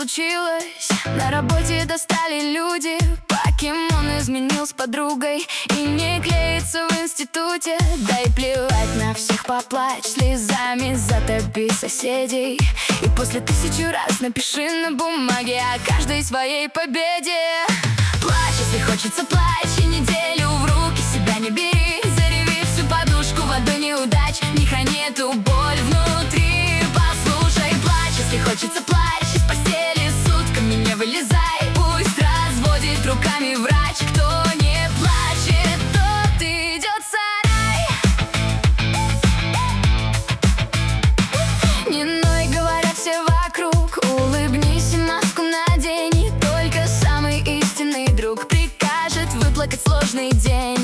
случилось. На работе достали люди, покемон изменил с подругой и не клеится в институте. Да и плевать на всех, поплачь слезами, затопи соседей. И после 1000 раз напиши на бумаге о каждой своей победе. Плачь, если хочется, плачь, и неделю в руки себя не бери. Зареви всю подушку водой неудач, не храни эту боль внутри. Послушай, плачь, если хочется, плачь, из постели сутками не вылезай. Пусть разводит руками врач, кто не плачет, тот идет в сарай. Не ной, говорят все вокруг, улыбнись и маску надень. Только самый истинный друг прикажет выплакать сложный день.